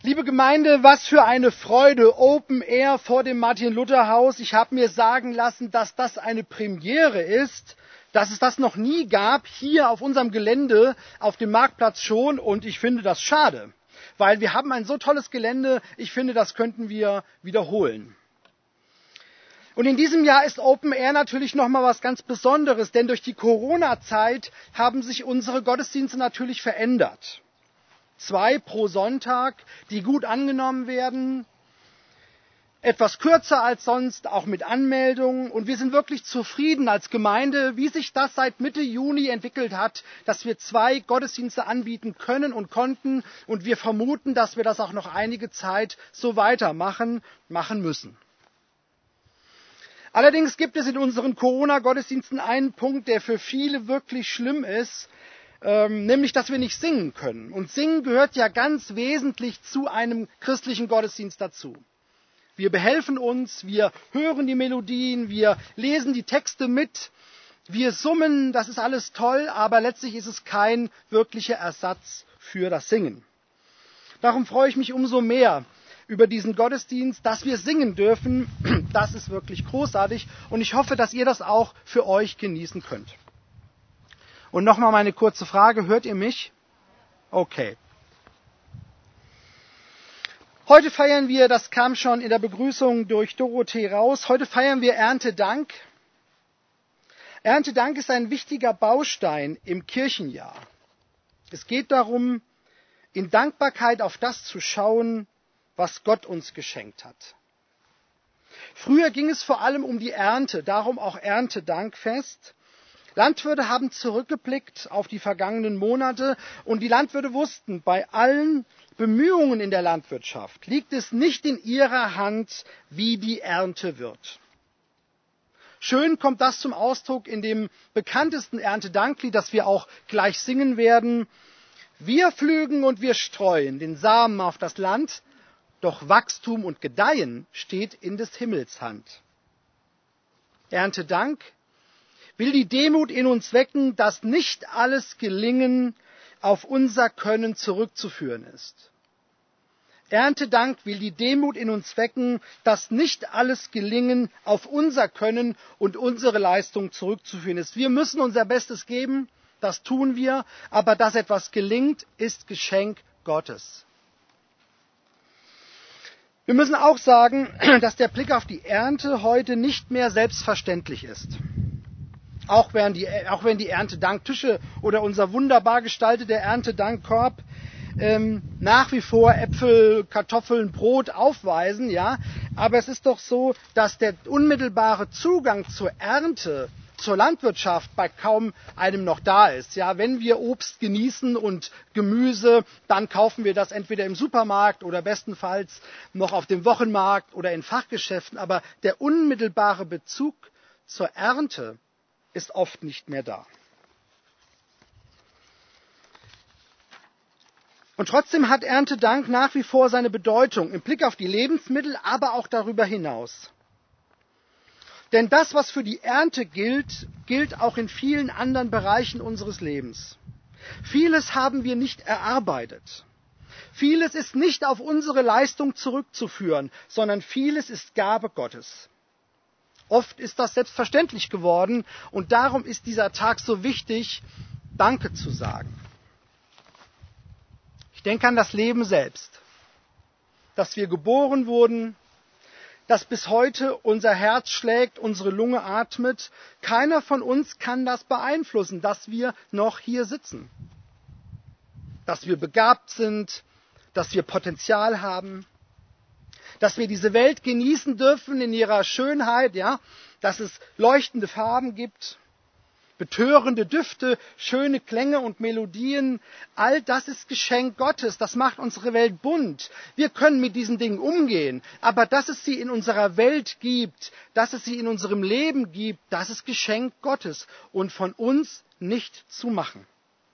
Liebe Gemeinde, was für eine Freude, Open Air vor dem Martin-Luther-Haus. Ich habe mir sagen lassen, dass das eine Premiere ist, dass es das noch nie gab, hier auf unserem Gelände, auf dem Marktplatz schon. Und ich finde das schade, weil wir haben ein so tolles Gelände. Ich finde, das könnten wir wiederholen. Und in diesem Jahr ist Open Air natürlich noch mal was ganz Besonderes, denn durch die Corona-Zeit haben sich unsere Gottesdienste natürlich verändert. 2 pro Sonntag, die gut angenommen werden, etwas kürzer als sonst, auch mit Anmeldungen. Und wir sind wirklich zufrieden als Gemeinde, wie sich das seit Mitte Juni entwickelt hat, dass wir 2 Gottesdienste anbieten können und konnten. Und wir vermuten, dass wir das auch noch einige Zeit so weitermachen müssen. Allerdings gibt es in unseren Corona-Gottesdiensten einen Punkt, der für viele wirklich schlimm ist, nämlich, dass wir nicht singen können. Und Singen gehört ja ganz wesentlich zu einem christlichen Gottesdienst dazu. Wir behelfen uns, wir hören die Melodien, wir lesen die Texte mit, wir summen, das ist alles toll, aber letztlich ist es kein wirklicher Ersatz für das Singen. Darum freue ich mich umso mehr über diesen Gottesdienst, dass wir singen dürfen. Das ist wirklich großartig und ich hoffe, dass ihr das auch für euch genießen könnt. Und nochmal meine kurze Frage, hört ihr mich? Okay. Heute feiern wir, das kam schon in der Begrüßung durch Dorothee raus, heute feiern wir Erntedank. Erntedank ist ein wichtiger Baustein im Kirchenjahr. Es geht darum, in Dankbarkeit auf das zu schauen, was Gott uns geschenkt hat. Früher ging es vor allem um die Ernte, darum auch Erntedankfest. Landwirte haben zurückgeblickt auf die vergangenen Monate und die Landwirte wussten, bei allen Bemühungen in der Landwirtschaft liegt es nicht in ihrer Hand, wie die Ernte wird. Schön kommt das zum Ausdruck in dem bekanntesten Erntedanklied, das wir auch gleich singen werden. Wir pflügen und wir streuen den Samen auf das Land, doch Wachstum und Gedeihen steht in des Himmels Hand. Erntedank will die Demut in uns wecken, dass nicht alles Gelingen auf unser Können zurückzuführen ist. Erntedank will die Demut in uns wecken, dass nicht alles Gelingen auf unser Können und unsere Leistung zurückzuführen ist. Wir müssen unser Bestes geben, das tun wir, aber dass etwas gelingt, ist Geschenk Gottes. Wir müssen auch sagen, dass der Blick auf die Ernte heute nicht mehr selbstverständlich ist. Auch wenn die Erntedanktische oder unser wunderbar gestalteter Erntedankkorb nach wie vor Äpfel, Kartoffeln, Brot aufweisen, ja, aber es ist doch so, dass der unmittelbare Zugang zur Ernte, zur Landwirtschaft bei kaum einem noch da ist. Ja, wenn wir Obst genießen und Gemüse, dann kaufen wir das entweder im Supermarkt oder bestenfalls noch auf dem Wochenmarkt oder in Fachgeschäften, aber der unmittelbare Bezug zur Ernte ist oft nicht mehr da. Und trotzdem hat Erntedank nach wie vor seine Bedeutung im Blick auf die Lebensmittel, aber auch darüber hinaus. Denn das, was für die Ernte gilt, gilt auch in vielen anderen Bereichen unseres Lebens. Vieles haben wir nicht erarbeitet. Vieles ist nicht auf unsere Leistung zurückzuführen, sondern vieles ist Gabe Gottes. Oft ist das selbstverständlich geworden und darum ist dieser Tag so wichtig, Danke zu sagen. Ich denke an das Leben selbst, dass wir geboren wurden, dass bis heute unser Herz schlägt, unsere Lunge atmet. Keiner von uns kann das beeinflussen, dass wir noch hier sitzen, dass wir begabt sind, dass wir Potenzial haben, dass wir diese Welt genießen dürfen in ihrer Schönheit, ja, dass es leuchtende Farben gibt, betörende Düfte, schöne Klänge und Melodien. All das ist Geschenk Gottes, das macht unsere Welt bunt. Wir können mit diesen Dingen umgehen, aber dass es sie in unserer Welt gibt, dass es sie in unserem Leben gibt, das ist Geschenk Gottes und von uns nicht zu machen.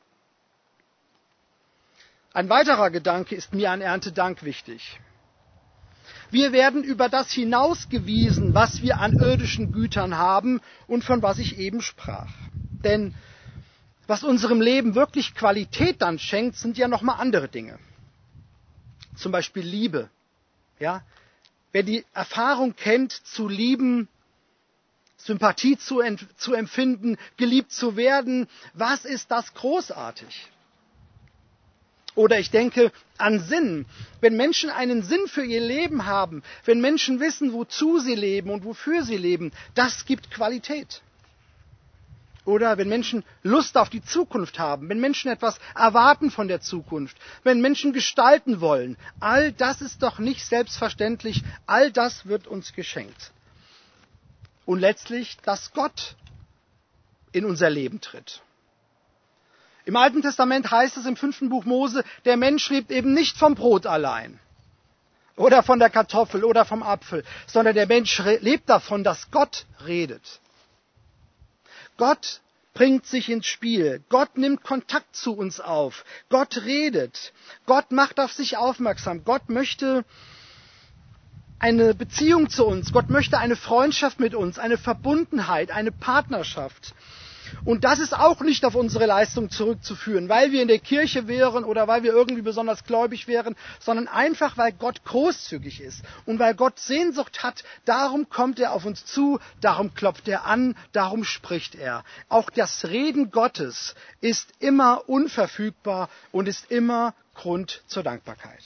Ein weiterer Gedanke ist mir an Erntedank wichtig. Wir werden über das hinausgewiesen, was wir an irdischen Gütern haben und von was ich eben sprach. Denn was unserem Leben wirklich Qualität dann schenkt, sind ja nochmal andere Dinge. zum Beispiel Liebe. Ja? Wer die Erfahrung kennt, zu lieben, Sympathie zu empfinden, geliebt zu werden, was ist das großartig? Oder ich denke an Sinn. Wenn Menschen einen Sinn für ihr Leben haben, wenn Menschen wissen, wozu sie leben und wofür sie leben, das gibt Qualität. Oder wenn Menschen Lust auf die Zukunft haben, wenn Menschen etwas erwarten von der Zukunft, wenn Menschen gestalten wollen, all das ist doch nicht selbstverständlich, all das wird uns geschenkt. Und letztlich, dass Gott in unser Leben tritt. Im Alten Testament heißt es im 5. Buch Mose, der Mensch lebt eben nicht vom Brot allein oder von der Kartoffel oder vom Apfel, sondern der Mensch lebt davon, dass Gott redet. Gott bringt sich ins Spiel. Gott nimmt Kontakt zu uns auf. Gott redet. Gott macht auf sich aufmerksam. Gott möchte eine Beziehung zu uns. Gott möchte eine Freundschaft mit uns, eine Verbundenheit, eine Partnerschaft. Und das ist auch nicht auf unsere Leistung zurückzuführen, weil wir in der Kirche wären oder weil wir irgendwie besonders gläubig wären, sondern einfach, weil Gott großzügig ist und weil Gott Sehnsucht hat. Darum kommt er auf uns zu, darum klopft er an, darum spricht er. Auch das Reden Gottes ist immer unverfügbar und ist immer Grund zur Dankbarkeit.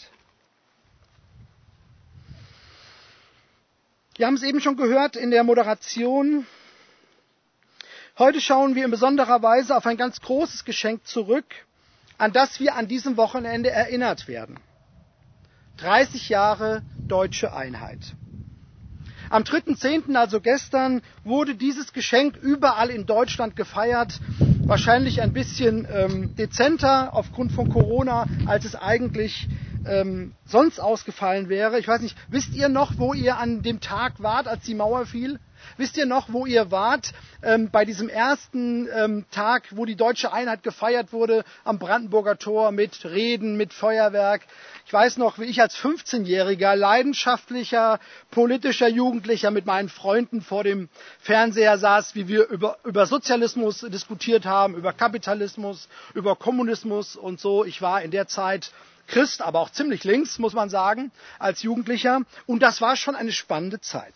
Wir haben es eben schon gehört in der Moderation. Heute schauen wir in besonderer Weise auf ein ganz großes Geschenk zurück, an das wir an diesem Wochenende erinnert werden. 30 Jahre deutsche Einheit. Am 3.10., also gestern, wurde dieses Geschenk überall in Deutschland gefeiert. Wahrscheinlich ein bisschen dezenter aufgrund von Corona, als es eigentlich sonst ausgefallen wäre. Ich weiß nicht, wisst ihr noch, wo ihr an dem Tag wart, als die Mauer fiel? Wisst ihr noch, wo ihr wart bei diesem ersten Tag, wo die deutsche Einheit gefeiert wurde am Brandenburger Tor mit Reden, mit Feuerwerk? Ich weiß noch, wie ich als 15-jähriger, leidenschaftlicher, politischer Jugendlicher mit meinen Freunden vor dem Fernseher saß, wie wir über Sozialismus diskutiert haben, über Kapitalismus, über Kommunismus und so. Ich war in der Zeit Christ, aber auch ziemlich links, muss man sagen, als Jugendlicher. Und das war schon eine spannende Zeit.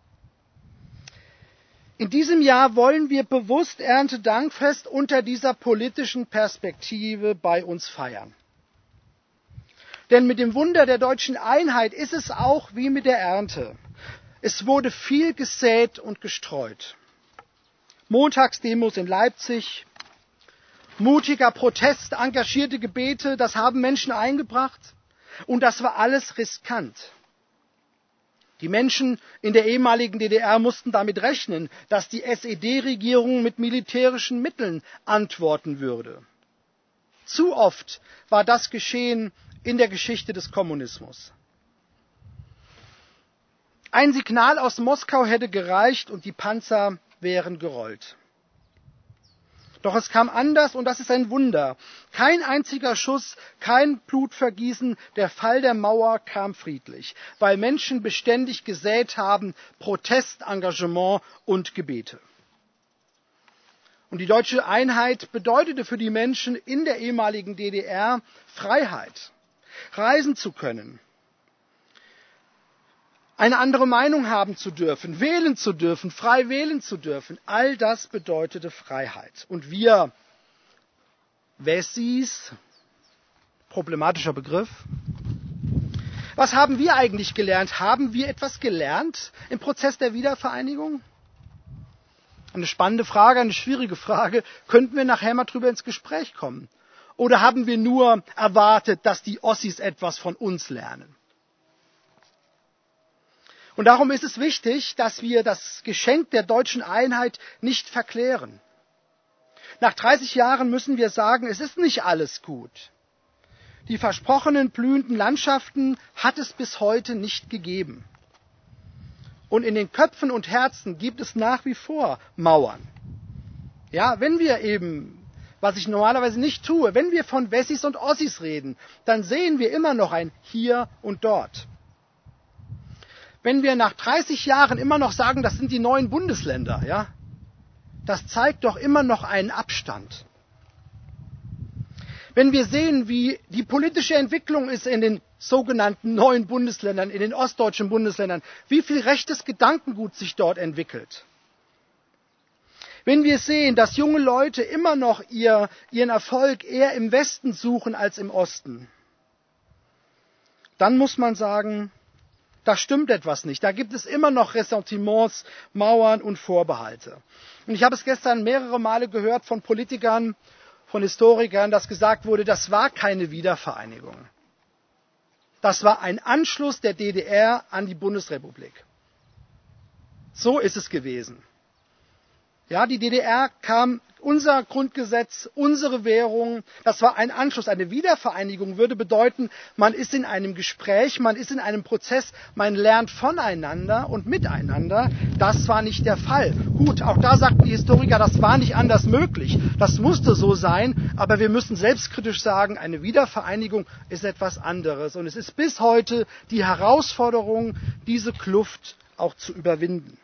In diesem Jahr wollen wir bewusst Erntedankfest unter dieser politischen Perspektive bei uns feiern. Denn mit dem Wunder der deutschen Einheit ist es auch wie mit der Ernte. Es wurde viel gesät und gestreut. Montagsdemos in Leipzig, mutiger Protest, engagierte Gebete, das haben Menschen eingebracht. Und das war alles riskant. Die Menschen in der ehemaligen DDR mussten damit rechnen, dass die SED-Regierung mit militärischen Mitteln antworten würde. Zu oft war das geschehen in der Geschichte des Kommunismus. Ein Signal aus Moskau hätte gereicht und die Panzer wären gerollt. Doch es kam anders und das ist ein Wunder. Kein einziger Schuss, kein Blutvergießen, der Fall der Mauer kam friedlich, weil Menschen beständig gesät haben, Protest, Engagement und Gebete. Und die deutsche Einheit bedeutete für die Menschen in der ehemaligen DDR Freiheit, reisen zu können, eine andere Meinung haben zu dürfen, wählen zu dürfen, frei wählen zu dürfen. All das bedeutete Freiheit. Und wir Wessis, problematischer Begriff, was haben wir eigentlich gelernt? Haben wir etwas gelernt im Prozess der Wiedervereinigung? Eine spannende Frage, eine schwierige Frage. Könnten wir nachher mal drüber ins Gespräch kommen? Oder haben wir nur erwartet, dass die Ossis etwas von uns lernen? Und darum ist es wichtig, dass wir das Geschenk der deutschen Einheit nicht verklären. Nach 30 Jahren müssen wir sagen, es ist nicht alles gut. Die versprochenen blühenden Landschaften hat es bis heute nicht gegeben. Und in den Köpfen und Herzen gibt es nach wie vor Mauern. Ja, wenn wir eben, was ich normalerweise nicht tue, wenn wir von Wessis und Ossis reden, dann sehen wir immer noch ein Hier und Dort. Wenn wir nach 30 Jahren immer noch sagen, das sind die neuen Bundesländer, ja, das zeigt doch immer noch einen Abstand. Wenn wir sehen, wie die politische Entwicklung ist in den sogenannten neuen Bundesländern, in den ostdeutschen Bundesländern, wie viel rechtes Gedankengut sich dort entwickelt. Wenn wir sehen, dass junge Leute immer noch ihren Erfolg eher im Westen suchen als im Osten, dann muss man sagen, da stimmt etwas nicht. Da gibt es immer noch Ressentiments, Mauern und Vorbehalte. Und ich habe es gestern mehrere Male gehört von Politikern, von Historikern, dass gesagt wurde, das war keine Wiedervereinigung. Das war ein Anschluss der DDR an die Bundesrepublik. So ist es gewesen. Ja, die DDR kam, unser Grundgesetz, unsere Währung, das war ein Anschluss. Eine Wiedervereinigung würde bedeuten, man ist in einem Gespräch, man ist in einem Prozess, man lernt voneinander und miteinander. Das war nicht der Fall. Gut, auch da sagten die Historiker, das war nicht anders möglich. Das musste so sein, aber wir müssen selbstkritisch sagen, eine Wiedervereinigung ist etwas anderes. Und es ist bis heute die Herausforderung, diese Kluft auch zu überwinden.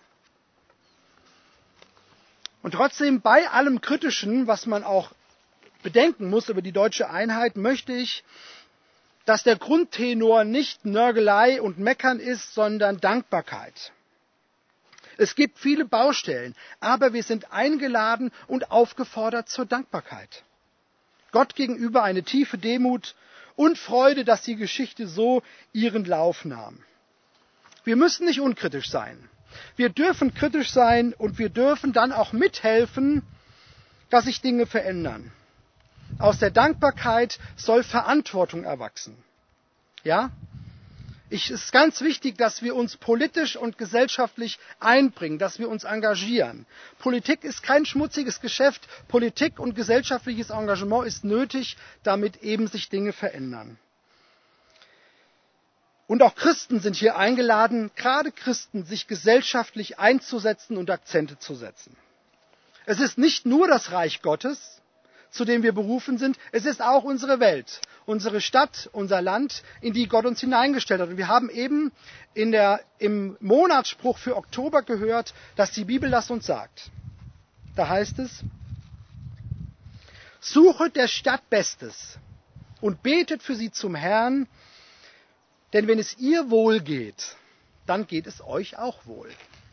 Und trotzdem, bei allem Kritischen, was man auch bedenken muss über die deutsche Einheit, möchte ich, dass der Grundtenor nicht Nörgelei und Meckern ist, sondern Dankbarkeit. Es gibt viele Baustellen, aber wir sind eingeladen und aufgefordert zur Dankbarkeit. Gott gegenüber eine tiefe Demut und Freude, dass die Geschichte so ihren Lauf nahm. Wir müssen nicht unkritisch sein. Wir dürfen kritisch sein und wir dürfen dann auch mithelfen, dass sich Dinge verändern. Aus der Dankbarkeit soll Verantwortung erwachsen. Ja? Es ist ganz wichtig, dass wir uns politisch und gesellschaftlich einbringen, dass wir uns engagieren. Politik ist kein schmutziges Geschäft. Politik und gesellschaftliches Engagement ist nötig, damit eben sich Dinge verändern. Und auch Christen sind hier eingeladen, gerade Christen, sich gesellschaftlich einzusetzen und Akzente zu setzen. Es ist nicht nur das Reich Gottes, zu dem wir berufen sind, es ist auch unsere Welt, unsere Stadt, unser Land, in die Gott uns hineingestellt hat. Und wir haben eben im Monatsspruch für Oktober gehört, dass die Bibel das uns sagt. Da heißt es, suchet der Stadt Bestes und betet für sie zum Herrn, denn wenn es ihr wohl geht, dann geht es euch auch wohl.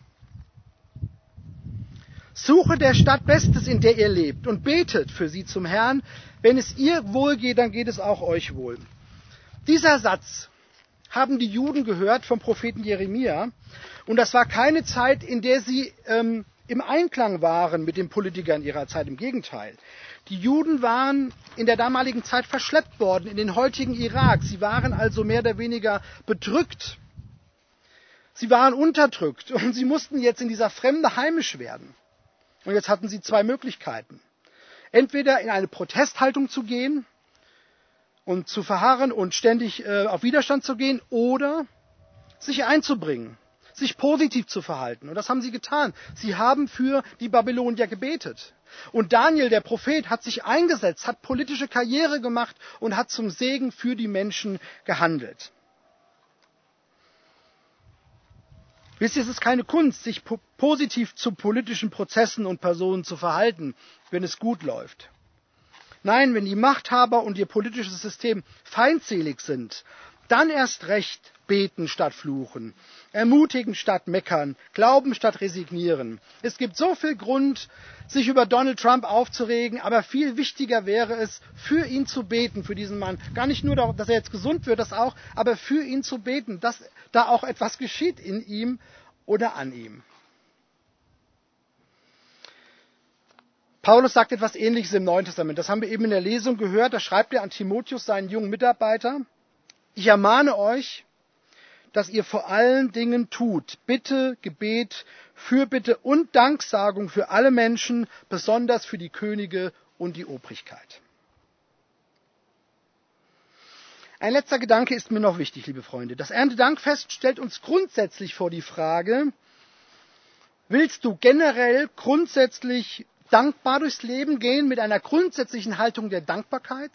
Suche der Stadt Bestes, in der ihr lebt, und betet für sie zum Herrn. Wenn es ihr wohl geht, dann geht es auch euch wohl. Dieser Satz haben die Juden gehört vom Propheten Jeremia. Und das war keine Zeit, in der sie im Einklang waren mit den Politikern ihrer Zeit. Im Gegenteil. Die Juden waren in der damaligen Zeit verschleppt worden in den heutigen Irak. Sie waren also mehr oder weniger bedrückt. Sie waren unterdrückt und sie mussten jetzt in dieser Fremde heimisch werden. Und jetzt hatten sie zwei Möglichkeiten. Entweder in eine Protesthaltung zu gehen und zu verharren und ständig auf Widerstand zu gehen oder sich einzubringen, sich positiv zu verhalten. Und das haben sie getan. Sie haben für die Babylonier gebetet. Und Daniel, der Prophet, hat sich eingesetzt, hat politische Karriere gemacht und hat zum Segen für die Menschen gehandelt. Wisst ihr, es ist keine Kunst, sich positiv zu politischen Prozessen und Personen zu verhalten, wenn es gut läuft. Nein, wenn die Machthaber und ihr politisches System feindselig sind, dann erst recht beten statt fluchen, ermutigen statt meckern, glauben statt resignieren. Es gibt so viel Grund, sich über Donald Trump aufzuregen, aber viel wichtiger wäre es, für ihn zu beten, für diesen Mann. Gar nicht nur, dass er jetzt gesund wird, das auch, aber für ihn zu beten, dass da auch etwas geschieht in ihm oder an ihm. Paulus sagt etwas Ähnliches im Neuen Testament. Das haben wir eben in der Lesung gehört. Da schreibt er an Timotheus, seinen jungen Mitarbeiter: Ich ermahne euch, dass ihr vor allen Dingen tut Bitte, Gebet, Fürbitte und Danksagung für alle Menschen, besonders für die Könige und die Obrigkeit. Ein letzter Gedanke ist mir noch wichtig, liebe Freunde. Das Erntedankfest stellt uns grundsätzlich vor die Frage: Willst du generell grundsätzlich dankbar durchs Leben gehen, mit einer grundsätzlichen Haltung der Dankbarkeit?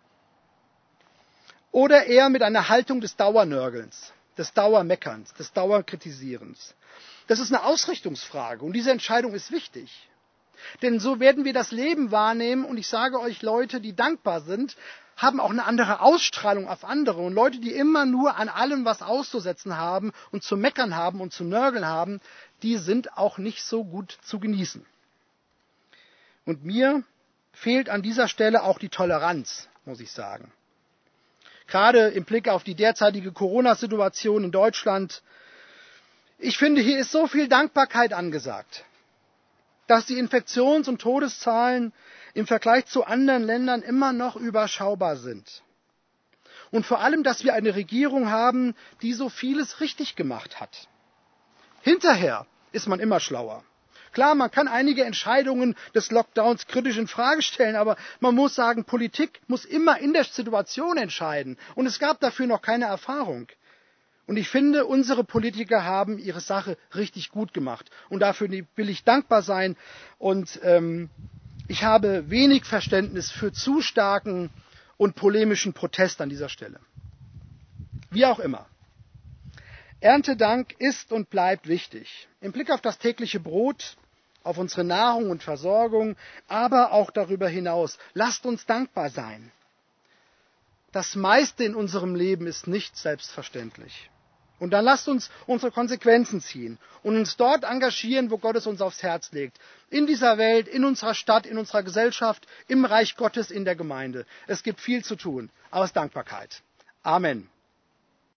Oder eher mit einer Haltung des Dauernörgelns, des Dauermeckerns, des Dauerkritisierens? Das ist eine Ausrichtungsfrage und diese Entscheidung ist wichtig. Denn so werden wir das Leben wahrnehmen und ich sage euch, Leute, die dankbar sind, haben auch eine andere Ausstrahlung auf andere. Und Leute, die immer nur an allem was auszusetzen haben und zu meckern haben und zu nörgeln haben, die sind auch nicht so gut zu genießen. Und mir fehlt an dieser Stelle auch die Toleranz, muss ich sagen. Gerade im Blick auf die derzeitige Corona-Situation in Deutschland. Ich finde, hier ist so viel Dankbarkeit angesagt, dass die Infektions- und Todeszahlen im Vergleich zu anderen Ländern immer noch überschaubar sind. Und vor allem, dass wir eine Regierung haben, die so vieles richtig gemacht hat. Hinterher ist man immer schlauer. Klar, man kann einige Entscheidungen des Lockdowns kritisch in Frage stellen, aber man muss sagen, Politik muss immer in der Situation entscheiden. Und es gab dafür noch keine Erfahrung. Und ich finde, unsere Politiker haben ihre Sache richtig gut gemacht. Und dafür will ich dankbar sein. Und ich habe wenig Verständnis für zu starken und polemischen Protest an dieser Stelle. Wie auch immer. Erntedank ist und bleibt wichtig. Im Blick auf das tägliche Brot, auf unsere Nahrung und Versorgung, aber auch darüber hinaus. Lasst uns dankbar sein. Das meiste in unserem Leben ist nicht selbstverständlich. Und dann lasst uns unsere Konsequenzen ziehen und uns dort engagieren, wo Gott es uns aufs Herz legt. In dieser Welt, in unserer Stadt, in unserer Gesellschaft, im Reich Gottes, in der Gemeinde. Es gibt viel zu tun, aus Dankbarkeit. Amen.